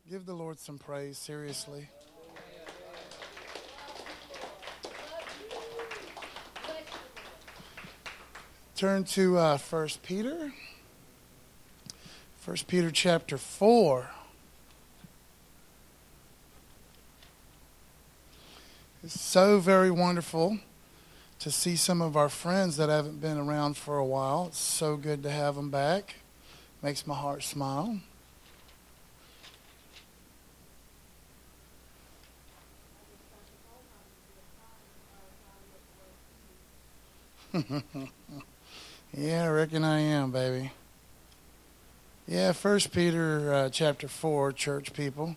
Give the Lord some praise, seriously. Turn to 1 Peter. 1 Peter chapter 4. It's so very wonderful to see some of our friends that haven't been around for a while. It's so good to have them back. Makes my heart smile. Yeah, I reckon I am, baby. Yeah, 1 Peter chapter 4, church people.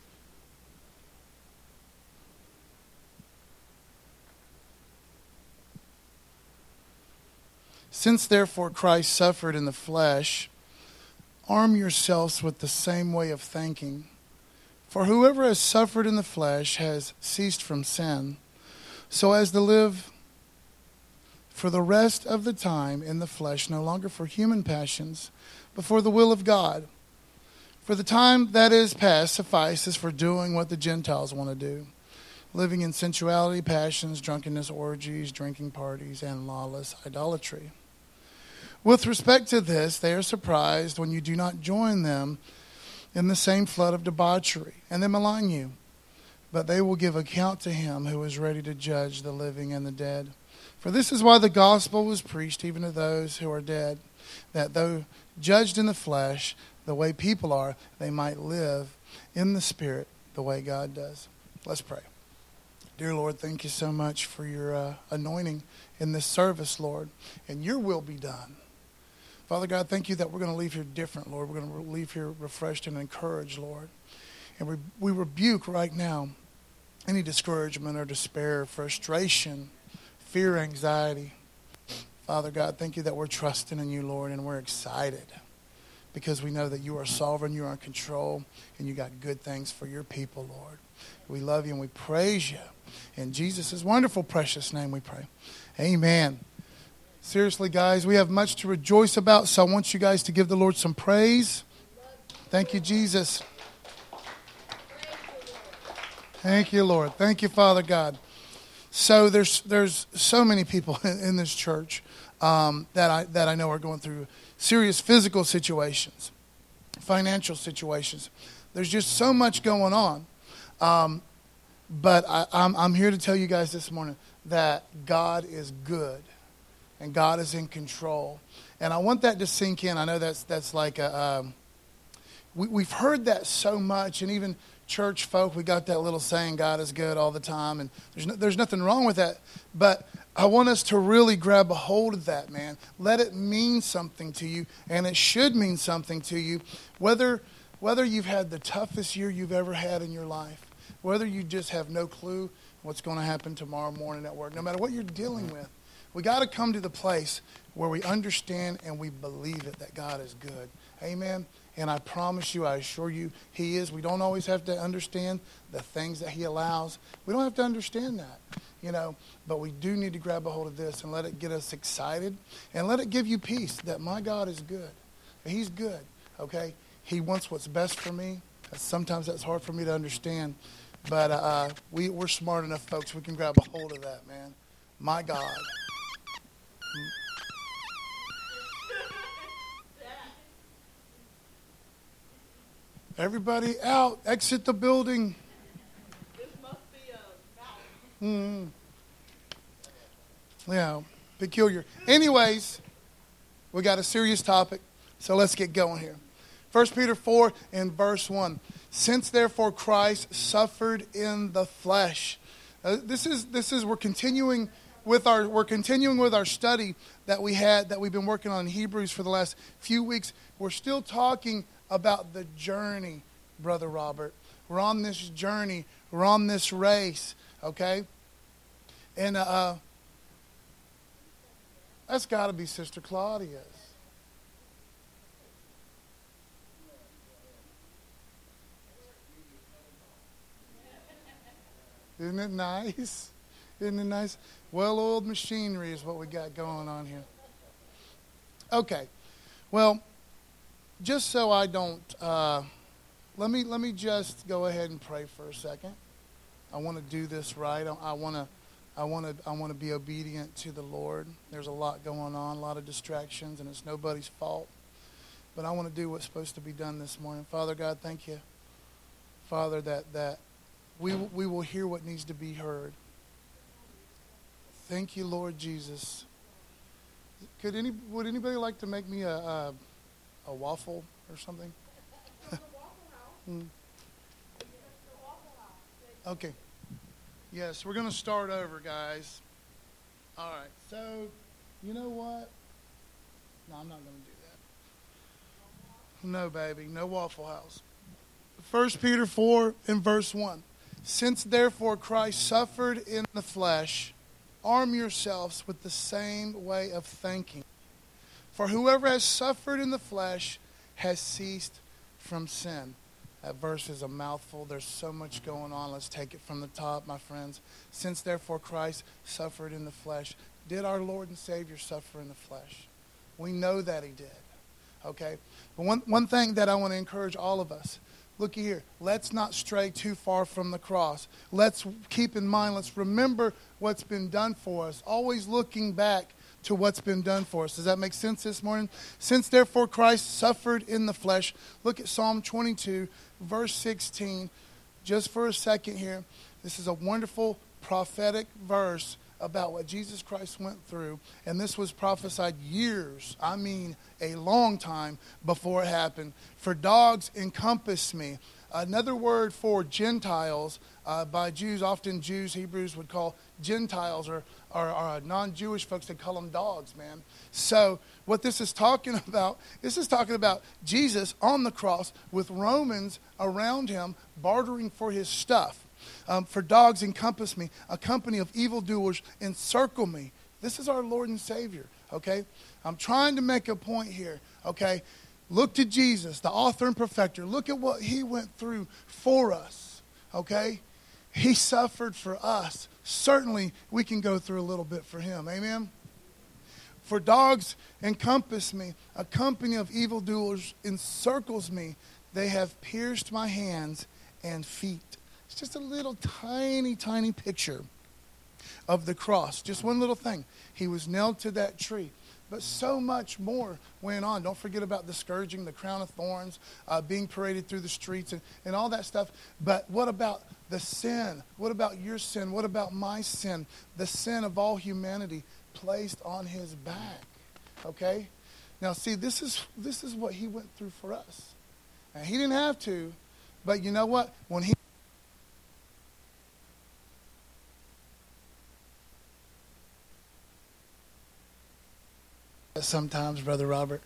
Since therefore Christ suffered in the flesh, arm yourselves with the same way of thinking. For whoever has suffered in the flesh has ceased from sin, so as to live for the rest of the time in the flesh, no longer for human passions, but for the will of God. For the time that is past suffices for doing what the Gentiles want to do, living in sensuality, passions, drunkenness, orgies, drinking parties, and lawless idolatry. With respect to this, they are surprised when you do not join them in the same flood of debauchery, and they malign you. But they will give account to him who is ready to judge the living and the dead. For this is why the gospel was preached even to those who are dead, that though judged in the flesh, the way people are, they might live in the spirit the way God does. Let's pray. Dear Lord, thank you so much for your anointing in this service, Lord, and your will be done. Father God, thank you that we're going to leave here different, Lord. We're going to leave here refreshed and encouraged, Lord. And we rebuke right now any discouragement or despair, frustration, fear, anxiety. Father God, thank you that we're trusting in you, Lord, and we're excited because we know that you are sovereign, you are in control, and you got good things for your people, Lord. We love you and we praise you. In Jesus' wonderful, precious name we pray. Amen. Seriously, guys, we have much to rejoice about, so I want you guys to give the Lord some praise. Thank you, Jesus. Thank you, Lord. Thank you, Father God. So there's so many people in this church that I know are going through serious physical situations, financial situations. There's just so much going on. But I'm here to tell you guys this morning that God is good and God is in control. And I want that to sink in. I know that's like we've heard that so much, and even church folk, we got that little saying, God is good all the time, and there's nothing wrong with that. But I want us to really grab a hold of that, man. Let it mean something to you, and it should mean something to you, whether you've had the toughest year you've ever had in your life, whether you just have no clue what's going to happen tomorrow morning at work, no matter what you're dealing with. We got to come to the place where we understand and we believe it, that God is good. Amen. And I promise you, I assure you, he is. We don't always have to understand the things that he allows. We don't have to understand that, but we do need to grab a hold of this and let it get us excited and let it give you peace that my God is good. He's good, okay? He wants what's best for me. Sometimes that's hard for me to understand, but we're smart enough, folks. We can grab a hold of that, man. My God. Everybody out. Exit the building. This must be a mountain. Yeah, peculiar. Anyways, we got a serious topic, so let's get going here. 1 Peter 4 and verse 1. Since therefore Christ suffered in the flesh. We're continuing with our study that we've been working on in Hebrews for the last few weeks. We're still talking about the journey, Brother Robert. We're on this journey. We're on this race, okay? And that's got to be Sister Claudia's. Isn't it nice? Isn't it nice? Well-oiled machinery is what we got going on here. Okay. Well, just so I don't let me just go ahead and pray for a second. I want to do this right. I want to be obedient to the Lord. There's a lot going on, a lot of distractions, and it's nobody's fault. But I want to do what's supposed to be done this morning. Father God, thank you, Father, that we will hear what needs to be heard. Thank you, Lord Jesus. Would anybody like to make me a waffle or something? Okay. Yes, we're going to start over, guys. All right. So, you know what? No, I'm not going to do that. No, baby. No Waffle House. 1 Peter 4 and verse 1. Since therefore Christ suffered in the flesh, arm yourselves with the same way of thinking. For whoever has suffered in the flesh has ceased from sin. That verse is a mouthful. There's so much going on. Let's take it from the top, my friends. Since therefore Christ suffered in the flesh. Did our Lord and Savior suffer in the flesh? We know that he did. Okay? But one thing that I want to encourage all of us. Looky here. Let's not stray too far from the cross. Let's keep in mind, let's remember what's been done for us. Always looking back to what's been done for us. Does that make sense this morning? Since therefore Christ suffered in the flesh. Look at Psalm 22, verse 16. Just for a second here. This is a wonderful prophetic verse about what Jesus Christ went through. And this was prophesied years, I mean a long time before it happened. For dogs encompass me. Another word for Gentiles by Jews, often Jews, Hebrews would call Gentiles or non-Jewish folks, they call them dogs, man. So what this is talking about Jesus on the cross with Romans around him bartering for his stuff. For dogs encompass me, a company of evildoers encircle me. This is our Lord and Savior, okay? I'm trying to make a point here, okay? Look to Jesus, the author and perfecter. Look at what he went through for us, okay? He suffered for us. Certainly, we can go through a little bit for him, amen? For dogs encompass me, a company of evildoers encircles me. They have pierced my hands and feet. It's just a little tiny, tiny picture of the cross. Just one little thing. He was nailed to that tree. But so much more went on. Don't forget about the scourging, the crown of thorns, being paraded through the streets and all that stuff. But what about the sin? What about your sin? What about my sin? The sin of all humanity placed on his back. Okay? Now see, this is what he went through for us. And he didn't have to, but you know what? When he sometimes, Brother Robert.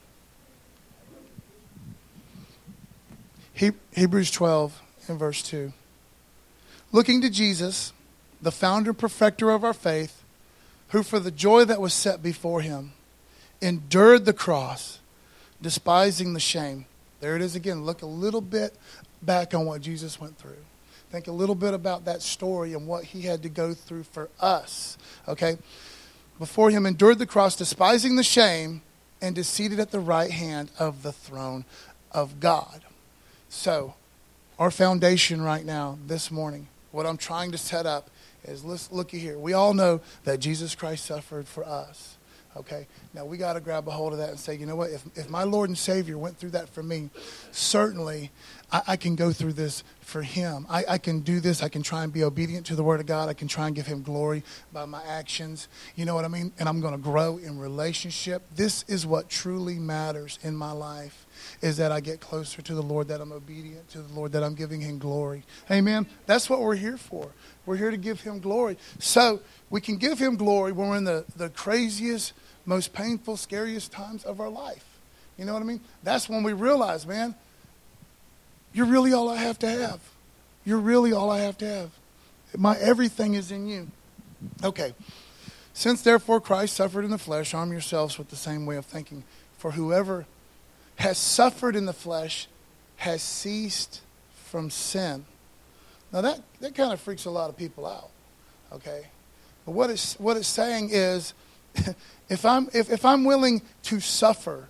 Hebrews 12 and verse 2. Looking to Jesus, the founder and perfecter of our faith, who for the joy that was set before him, endured the cross, despising the shame. There it is again. Look a little bit back on what Jesus went through. Think a little bit about that story and what he had to go through for us. Okay? Before him endured the cross, despising the shame, and is seated at the right hand of the throne of God. So, our foundation right now, this morning, what I'm trying to set up is, let's look here. We all know that Jesus Christ suffered for us. Okay? Now, we got to grab a hold of that and say, you know what? If my Lord and Savior went through that for me, certainly I can go through this for him. I can do this. I can try and be obedient to the Word of God. I can try and give him glory by my actions. You know what I mean? And I'm going to grow in relationship. This is what truly matters in my life, is that I get closer to the Lord, that I'm obedient to the Lord, that I'm giving him glory. Amen? That's what we're here for. We're here to give him glory. So we can give him glory when we're in the craziest, most painful, scariest times of our life. You know what I mean? That's when we realize, man, you're really all I have to have. You're really all I have to have. My everything is in you. Okay. Since therefore Christ suffered in the flesh, arm yourselves with the same way of thinking. For whoever has suffered in the flesh has ceased from sin. Now that kind of freaks a lot of people out. Okay. But what it's saying is, if I'm willing to suffer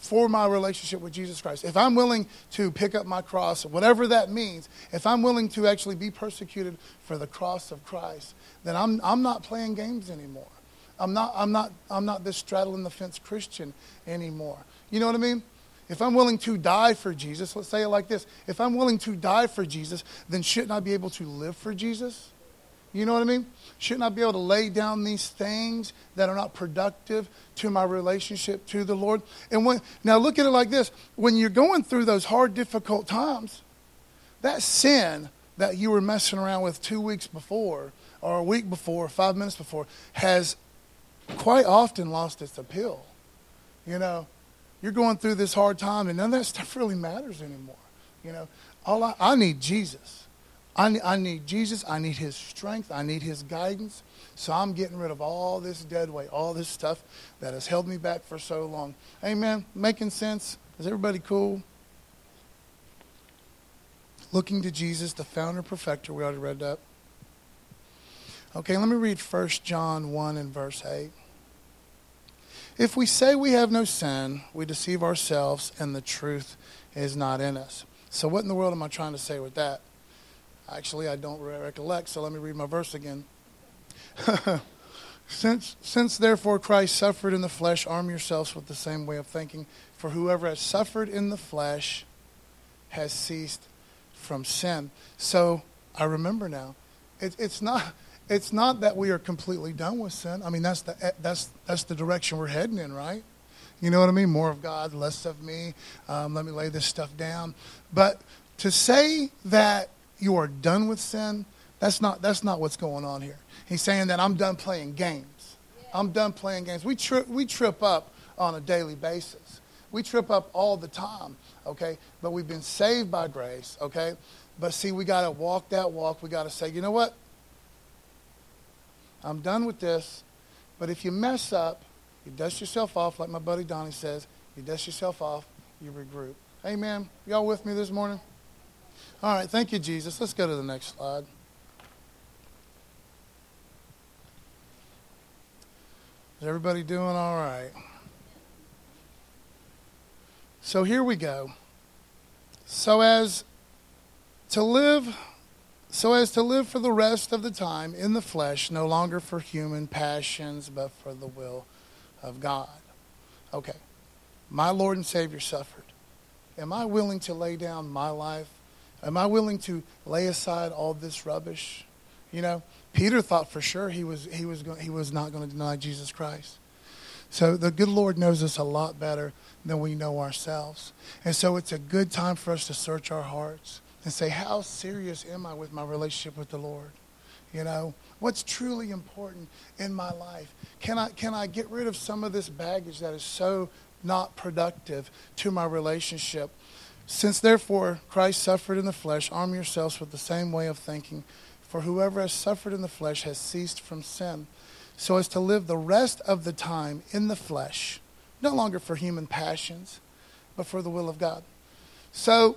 for my relationship with Jesus Christ, if I'm willing to pick up my cross, whatever that means, if I'm willing to actually be persecuted for the cross of Christ, then I'm not playing games anymore. I'm not this straddling the fence Christian anymore. You know what I mean? If I'm willing to die for Jesus, let's say it like this. If I'm willing to die for Jesus, then shouldn't I be able to live for Jesus? You know what I mean? Shouldn't I be able to lay down these things that are not productive to my relationship to the Lord? And now look at it like this. When you're going through those hard, difficult times, that sin that you were messing around with 2 weeks before, or a week before, or 5 minutes before, has quite often lost its appeal. You know, you're going through this hard time, and none of that stuff really matters anymore. You know, I need Jesus. I need Jesus. I need his strength. I need his guidance. So I'm getting rid of all this dead weight, all this stuff that has held me back for so long. Amen. Making sense? Is everybody cool? Looking to Jesus, the founder and perfecter. We already read that. Okay, let me read 1 John 1 and verse 8. If we say we have no sin, we deceive ourselves and the truth is not in us. So what in the world am I trying to say with that? Actually, I don't recollect, so let me read my verse again. Since therefore Christ suffered in the flesh, arm yourselves with the same way of thinking. For whoever has suffered in the flesh has ceased from sin. So I remember now. It's not that we are completely done with sin. I mean, that's the direction we're heading in, right? You know what I mean? More of God, less of me. Let me lay this stuff down. But to say that you are done with sin, that's not what's going on here. He's saying that I'm done playing games. I'm done playing games. We trip up on a daily basis. We trip up all the time, okay? But we've been saved by grace, okay? But see, we got to walk that walk. We got to say, you know what? I'm done with this. But if you mess up, you dust yourself off, like my buddy Donnie says. You dust yourself off, you regroup. Amen. Y'all with me this morning? All right, thank you, Jesus. Let's go to the next slide. Is everybody doing all right? So here we go. So as to live for the rest of the time in the flesh, no longer for human passions, but for the will of God. Okay, my Lord and Savior suffered. Am I willing to lay down my life? Am I willing to lay aside all this rubbish? You know, Peter thought for sure he was not going to deny Jesus Christ. So the good Lord knows us a lot better than we know ourselves. And so it's a good time for us to search our hearts and say, how serious am I with my relationship with the Lord? You know, what's truly important in my life? Can I get rid of some of this baggage that is so not productive to my relationship? Since therefore Christ suffered in the flesh, arm yourselves with the same way of thinking. For whoever has suffered in the flesh has ceased from sin, so as to live the rest of the time in the flesh, no longer for human passions, but for the will of God. So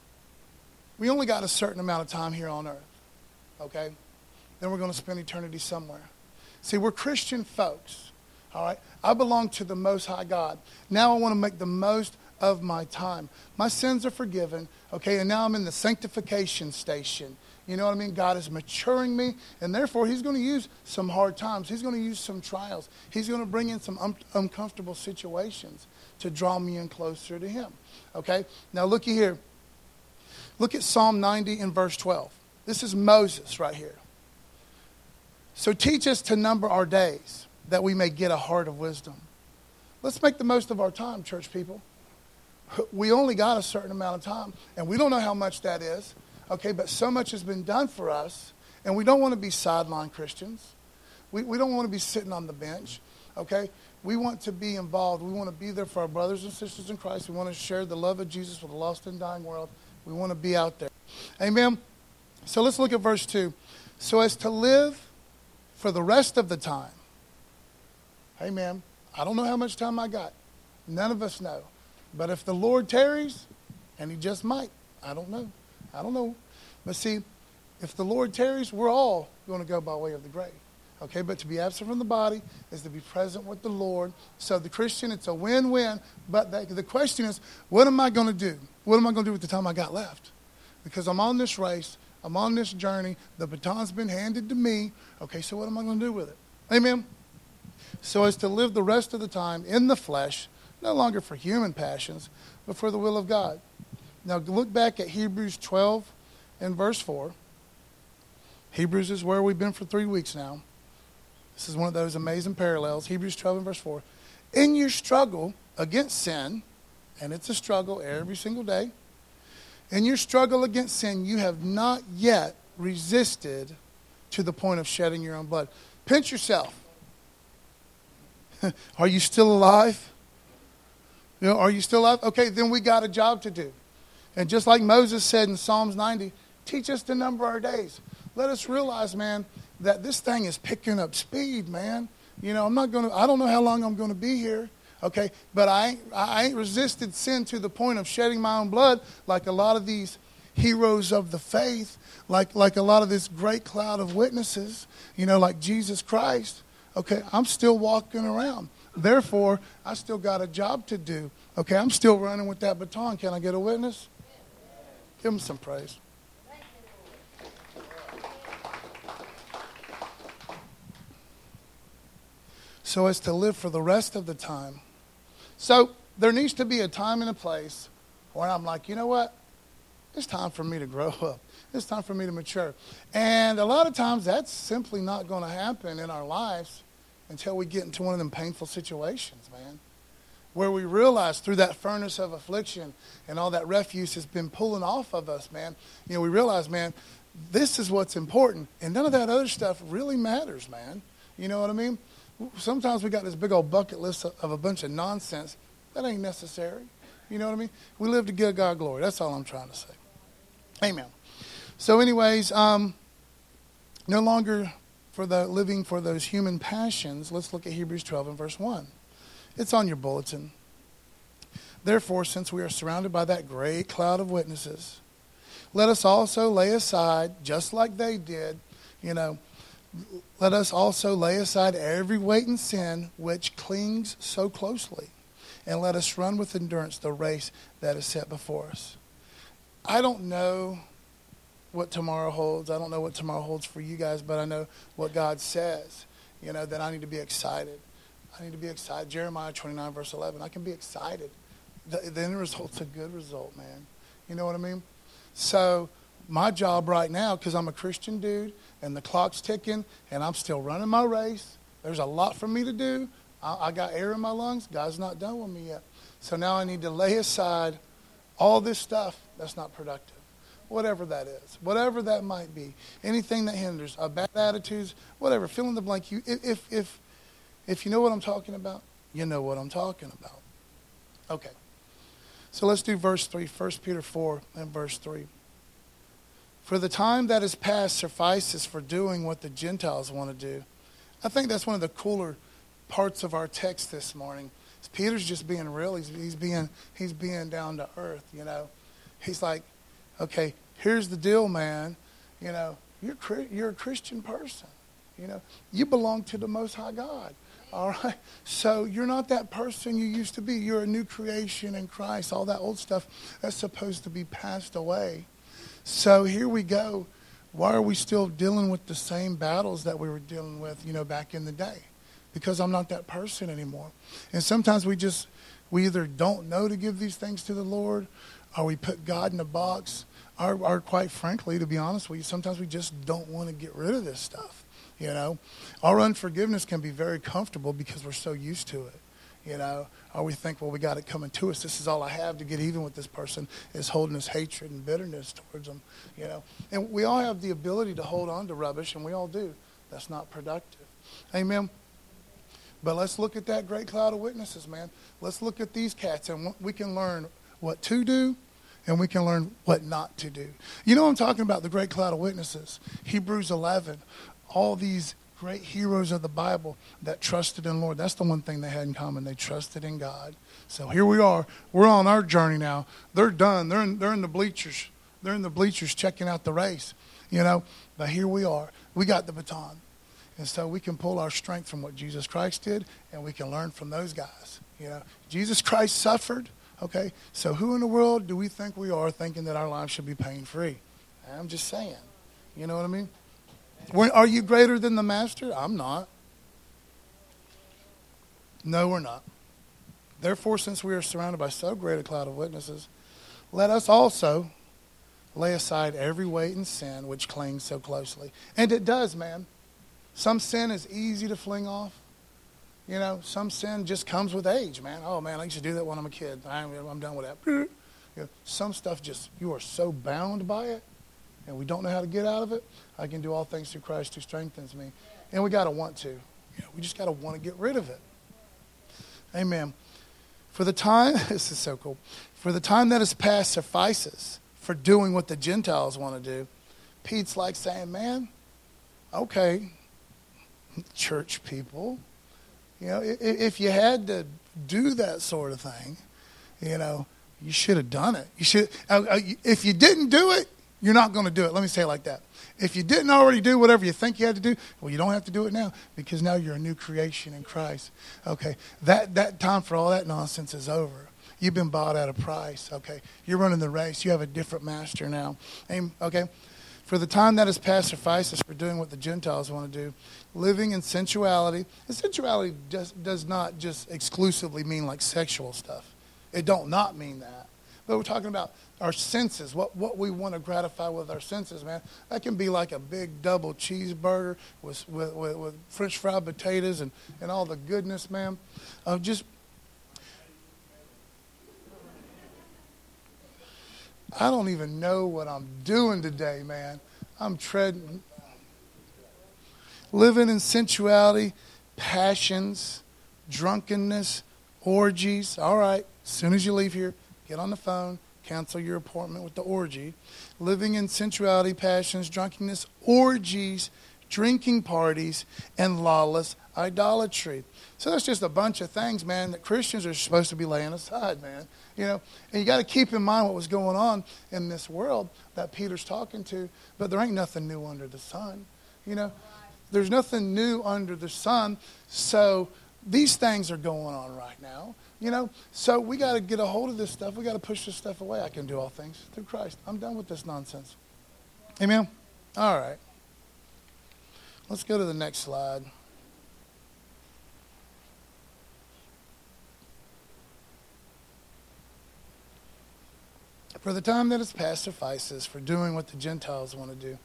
we only got a certain amount of time here on earth, okay? Then we're going to spend eternity somewhere. See, we're Christian folks, all right? I belong to the Most High God. Now I want to make the most of my time. My sins are forgiven, okay? And now I'm in the sanctification station. You know what I mean? God is maturing me, and therefore he's going to use some hard times. He's going to use some trials. He's going to bring in some uncomfortable situations to draw me in closer to him, okay? Now looky here. Look at Psalm 90 and verse 12. This is Moses right here. So teach us to number our days, that we may get a heart of wisdom. Let's make the most of our time, church people. We only got a certain amount of time, and we don't know how much that is. Okay, but so much has been done for us, and we don't want to be sideline Christians. We don't want to be sitting on the bench, okay? We want to be involved. We want to be there for our brothers and sisters in Christ. We want to share the love of Jesus with a lost and dying world. We want to be out there. Amen? So let's look at verse 2. So as to live for the rest of the time. Amen. I don't know how much time I got. None of us know. But if the Lord tarries, and he just might, I don't know. But see, if the Lord tarries, we're all going to go by way of the grave. Okay, but to be absent from the body is to be present with the Lord. So the Christian, it's a win-win. But the question is, what am I going to do? What am I going to do with the time I got left? Because I'm on this race. I'm on this journey. The baton's been handed to me. Okay, so what am I going to do with it? Amen? So as to live the rest of the time in the flesh, no longer for human passions, but for the will of God. Now look back at Hebrews 12 and verse 4. Hebrews is where we've been for 3 weeks now. This is one of those amazing parallels. Hebrews 12 and verse 4. In your struggle against sin, and it's a struggle every single day, in your struggle against sin, you have not yet resisted to the point of shedding your own blood. Pinch yourself. Are you still alive? You know, are you still alive? Okay, then we got a job to do. And just like Moses said in Psalms 90, teach us to number our days. Let us realize, man, that this thing is picking up speed, man. You know, I don't know how long I'm going to be here. Okay, but I ain't resisted sin to the point of shedding my own blood like a lot of these heroes of the faith, like a lot of this great cloud of witnesses, you know, like Jesus Christ. Okay, I'm still walking around. Therefore, I still got a job to do. Okay, I'm still running with that baton. Can I get a witness? Give him some praise. So as to live for the rest of the time. So there needs to be a time and a place where I'm like, you know what? It's time for me to grow up. It's time for me to mature. And a lot of times that's simply not going to happen in our lives until we get into one of them painful situations, man, where we realize through that furnace of affliction and all that refuse has been pulling off of us, man. You know, we realize, man, this is what's important. And none of that other stuff really matters, man. You know what I mean? Sometimes we got this big old bucket list of a bunch of nonsense. That ain't necessary. You know what I mean? We live to give God glory. That's all I'm trying to say. Amen. So anyways, no longer for the living for those human passions. Let's look at Hebrews 12 and verse 1. It's on your bulletin. Therefore, since we are surrounded by that great cloud of witnesses, let us also lay aside, just like they did, you know, let us also lay aside every weight and sin which clings so closely, and let us run with endurance the race that is set before us. I don't know what tomorrow holds. I don't know what tomorrow holds for you guys, but I know what God says, you know, that I need to be excited. I need to be excited. Jeremiah 29, verse 11. I can be excited. The end result's a good result, man. You know what I mean? So my job right now, because I'm a Christian dude, and the clock's ticking, and I'm still running my race. There's a lot for me to do. I got air in my lungs. God's not done with me yet. So now I need to lay aside all this stuff that's not productive. Whatever that is. Whatever that might be. Anything that hinders. Bad attitudes. Whatever. Fill in the blank. If you know what I'm talking about, you know what I'm talking about. Okay. So let's do verse 3. 1 Peter 4 and verse 3. For the time that is past suffices for doing what the Gentiles want to do. I think that's one of the cooler parts of our text this morning. Peter's just being real. He's being down to earth, you know. He's like, okay, here's the deal, man. You know, you're a Christian person. You know, you belong to the Most High God. All right? So you're not that person you used to be. You're a new creation in Christ. All that old stuff, that's supposed to be passed away. So here we go. Why are we still dealing with the same battles that we were dealing with, you know, back in the day? Because I'm not that person anymore. And sometimes we either don't know to give these things to the Lord, or we put God in a box, or quite frankly, to be honest with you, sometimes we just don't want to get rid of this stuff. You know, our unforgiveness can be very comfortable because we're so used to it. You know, or we think, well, we got it coming to us. This is all I have to get even with this person, is holding this hatred and bitterness towards them. You know, and we all have the ability to hold on to rubbish, and we all do. That's not productive. Amen. But let's look at that great cloud of witnesses, man. Let's look at these cats, and we can learn what to do, and we can learn what not to do. You know what I'm talking about, the great cloud of witnesses. Hebrews 11, all these great heroes of the Bible that trusted in the Lord. That's the one thing they had in common. They trusted in God. So here we are. We're on our journey now. They're done. They're in the bleachers. They're in the bleachers checking out the race, you know. But here we are. We got the baton. And so we can pull our strength from what Jesus Christ did, and we can learn from those guys. Jesus Christ suffered. Okay, so who in the world do we think we are thinking that our lives should be pain-free? I'm just saying. You know what I mean? Are you greater than the master? I'm not. No, we're not. Therefore, since we are surrounded by so great a cloud of witnesses, let us also lay aside every weight and sin which clings so closely. And it does, man. Some sin is easy to fling off. Some sin just comes with age, man. Oh, man, I used to do that when I'm a kid. I'm done with that. Some stuff just, you are so bound by it, and we don't know how to get out of it. I can do all things through Christ who strengthens me. And we got to want to. We just got to want to get rid of it. Amen. For the time, this is so cool. For the time that has passed suffices for doing what the Gentiles want to do. Pete's like saying, man, okay, church people, if you had to do that sort of thing, you should have done it. You should. If you didn't do it, you're not going to do it. Let me say it like that. If you didn't already do whatever you think you had to do, well, you don't have to do it now because now you're a new creation in Christ. Okay, that time for all that nonsense is over. You've been bought at a price. Okay, you're running the race. You have a different master now. Okay, for the time that has passed suffices for doing what the Gentiles want to do, living in sensuality. And sensuality does not just exclusively mean like sexual stuff. It don't not mean that. But we're talking about our senses, what we want to gratify with our senses, man. That can be like a big double cheeseburger with French fried potatoes and all the goodness, man. I don't even know what I'm doing today, man. I'm treading. Living in sensuality, passions, drunkenness, orgies. All right, as soon as you leave here, get on the phone, cancel your appointment with the orgy. Living in sensuality, passions, drunkenness, orgies, drinking parties, and lawless idolatry. So that's just a bunch of things, man, that Christians are supposed to be laying aside, man. And you got to keep in mind what was going on in this world that Peter's talking to, but there ain't nothing new under the sun. There's nothing new under the sun, so these things are going on right now. So we got to get a hold of this stuff. We got to push this stuff away. I can do all things through Christ. I'm done with this nonsense. Amen? All right. Let's go to the next slide. For the time that has passed suffices for doing what the Gentiles want to do.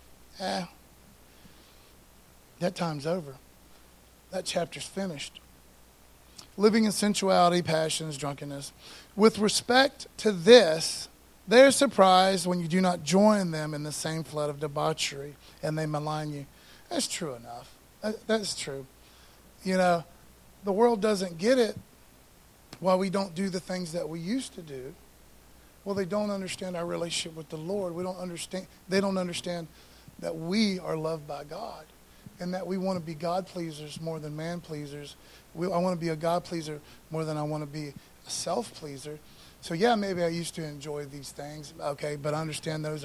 That time's over. That chapter's finished. Living in sensuality, passions, drunkenness. With respect to this, they are surprised when you do not join them in the same flood of debauchery, and they malign you. That's true enough. That's true. The world doesn't get it why we don't do the things that we used to do. Well, they don't understand our relationship with the Lord. They don't understand that we are loved by God and that we want to be God pleasers more than man pleasers. I want to be a God pleaser more than I want to be a self pleaser. So yeah, maybe I used to enjoy these things, okay, but I understand there's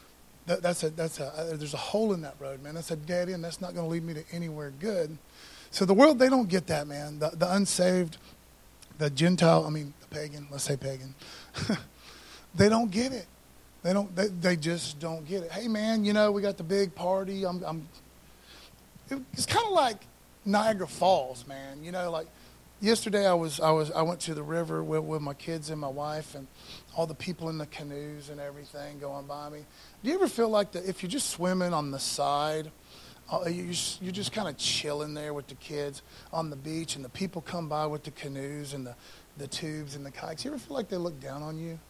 a hole in that road, man. That's a dead end. That's not going to lead me to anywhere good. So the world, they don't get that, man. The unsaved, the Gentile, the pagan, let's say pagan. They don't get it. They just don't get it. Hey, man, we got the big party. It's kind of like Niagara Falls, man. Like yesterday I went to the river with my kids and my wife and all the people in the canoes and everything going by me. Do you ever feel like that if you're just swimming on the side, you're just kind of chilling there with the kids on the beach and the people come by with the canoes and the tubes and the kayaks? You ever feel like they look down on you?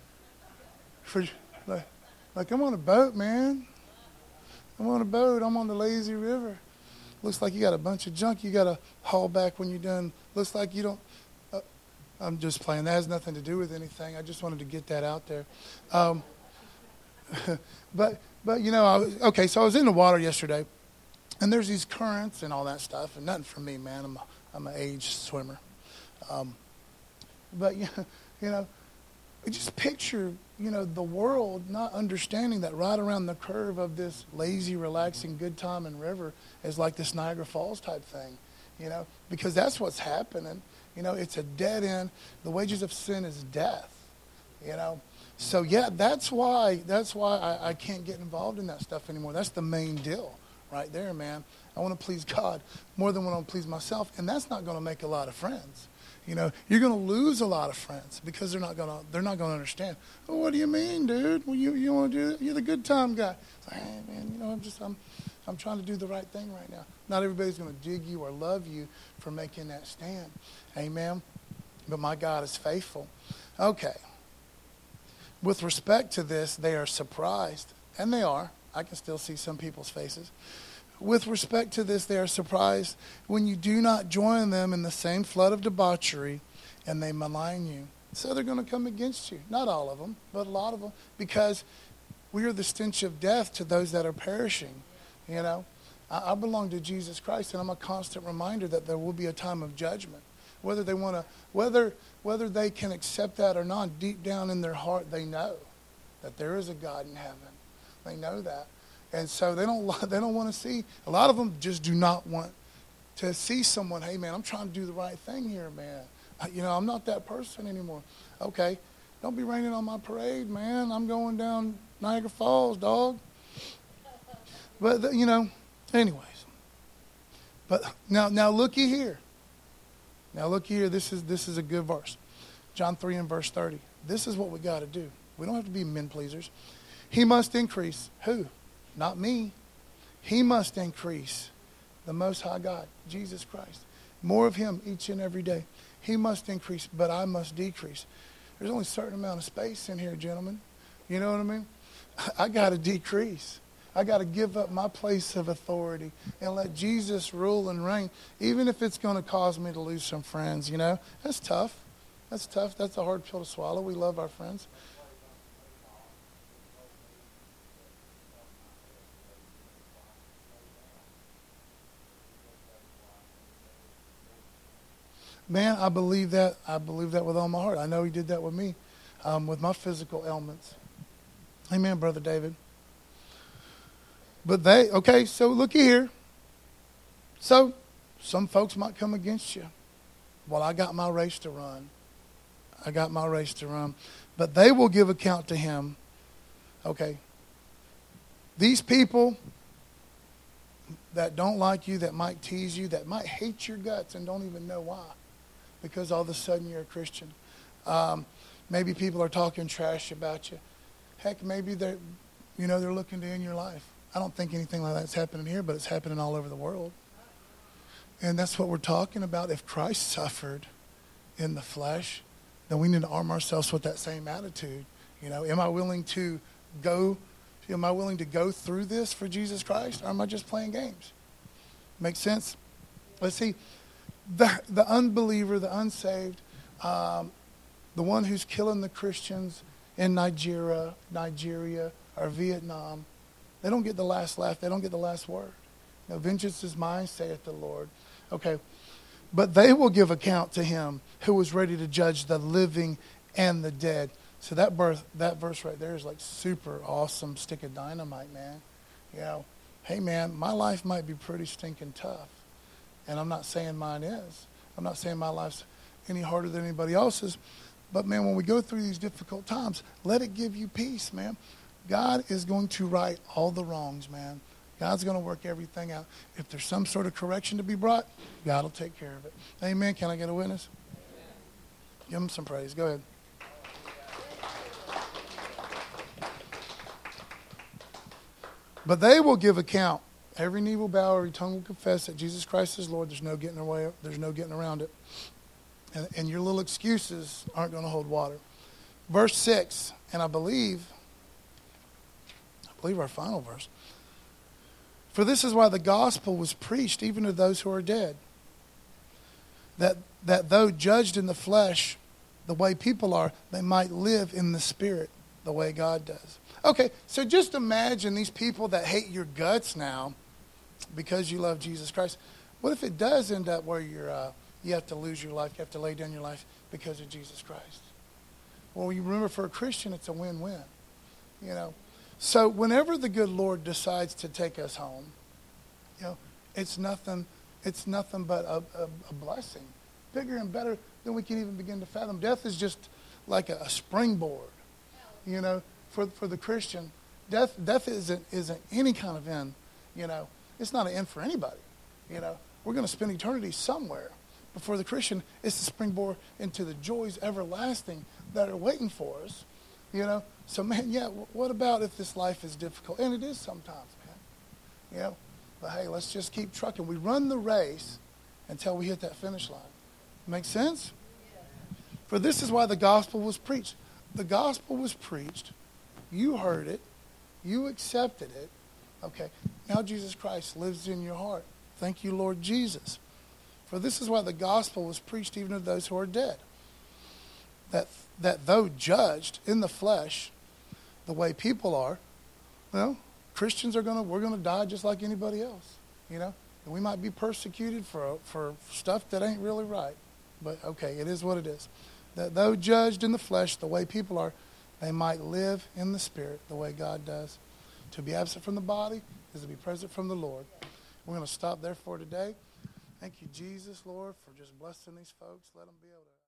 Like I'm on a boat, man. I'm on a boat. I'm on the lazy river. Looks like you got a bunch of junk you got to haul back when you're done. Looks like you don't. I'm just playing. That has nothing to do with anything. I just wanted to get that out there. But so I was in the water yesterday, and there's these currents and all that stuff, and nothing for me, man. I'm an aged swimmer. But just picture, the world not understanding that right around the curve of this lazy, relaxing, good time and river is like this Niagara Falls type thing, because that's what's happening. It's a dead end. The wages of sin is death, So yeah, that's why I can't get involved in that stuff anymore. That's the main deal right there, man. I want to please God more than I want to please myself, and that's not going to make a lot of friends. You're going to lose a lot of friends because they're not going to understand. Well, what do you mean, dude? Well, you want to do it? You're the good time guy. It's like, hey, man, I'm trying to do the right thing right now. Not everybody's going to dig you or love you for making that stand. Amen. But my God is faithful. Okay. With respect to this, they are surprised, and they are. I can still see some people's faces. With respect to this, they are surprised when you do not join them in the same flood of debauchery and they malign you. So they're going to come against you. Not all of them, but a lot of them. Because we are the stench of death to those that are perishing. I belong to Jesus Christ, and I'm a constant reminder that there will be a time of judgment. Whether they can accept that or not, deep down in their heart, they know that there is a God in heaven. They know that. And so they don't want to see. A lot of them just do not want to see someone, hey, man, I'm trying to do the right thing here, man. I'm not that person anymore. Okay, don't be raining on my parade, man. I'm going down Niagara Falls, dog. But, anyways. But now looky here. Now looky here. This is a good verse. John 3 and verse 30. This is what we got to do. We don't have to be men pleasers. He must increase. Who? Not me. He must increase. The Most High God, Jesus Christ. More of Him each and every day. He must increase, but I must decrease. There's only a certain amount of space in here, gentlemen. You know what I mean? I got to decrease. I got to give up my place of authority and let Jesus rule and reign, even if it's going to cause me to lose some friends, That's tough. That's tough. That's a hard pill to swallow. We love our friends. Man, I believe that. I believe that with all my heart. I know He did that with me, with my physical ailments. Amen, Brother David. But so looky here. So, some folks might come against you. Well, I got my race to run. But they will give account to Him. Okay. These people that don't like you, that might tease you, that might hate your guts and don't even know why. Because all of a sudden you're a Christian. Maybe people are talking trash about you. Heck, maybe they're looking to end your life. I don't think anything like that's happening here, but it's happening all over the world. And that's what we're talking about. If Christ suffered in the flesh, then we need to arm ourselves with that same attitude. Am I willing to go through this for Jesus Christ, or am I just playing games? Make sense? Let's see. The unbeliever, the unsaved, the one who's killing the Christians in Nigeria, or Vietnam, they don't get the last laugh. They don't get the last word. Vengeance is mine, saith the Lord. Okay. But they will give account to Him who was ready to judge the living and the dead. So that verse right there is like super awesome stick of dynamite, man. Hey, man, my life might be pretty stinking tough. And I'm not saying mine is. I'm not saying my life's any harder than anybody else's. But, man, when we go through these difficult times, let it give you peace, man. God is going to right all the wrongs, man. God's going to work everything out. If there's some sort of correction to be brought, God will take care of it. Amen. Can I get a witness? Amen. Give Him some praise. Go ahead. But they will give account. Every knee will bow, every tongue will confess that Jesus Christ is Lord. There's no getting away. There's no getting around it. And your little excuses aren't going to hold water. Verse 6, and I believe our final verse. For this is why the gospel was preached even to those who are dead. That though judged in the flesh the way people are, they might live in the spirit the way God does. Okay, so just imagine these people that hate your guts now because you love Jesus Christ. What if it does end up where you have to lose your life, you have to lay down your life because of Jesus Christ? Well, you remember, for a Christian, it's a win-win. You know, so whenever the good Lord decides to take us home, you know, it's nothing but a blessing, bigger and better than we can even begin to fathom. Death is just like a springboard, you know, for the Christian. Death isn't any kind of end, you know. It's not an end for anybody, you know. We're going to spend eternity somewhere. But for the Christian, it's the springboard into the joys everlasting that are waiting for us, you know. So, man, yeah, what about if this life is difficult? And it is sometimes, man, you know. But, hey, let's just keep trucking. We run the race until we hit that finish line. Make sense? For this is why the gospel was preached. The gospel was preached. You heard it. You accepted it. Okay. Now Jesus Christ lives in your heart. Thank you, Lord Jesus. For this is why the gospel was preached even to those who are dead. That though judged in the flesh, the way people are, well, Christians we're going to die just like anybody else, you know. And we might be persecuted for stuff that ain't really right. But okay, it is what it is. That though judged in the flesh, the way people are, they might live in the Spirit the way God does. To be absent from the body is to be present from the Lord. We're going to stop there for today. Thank you, Jesus, Lord, for just blessing these folks. Let them be able to...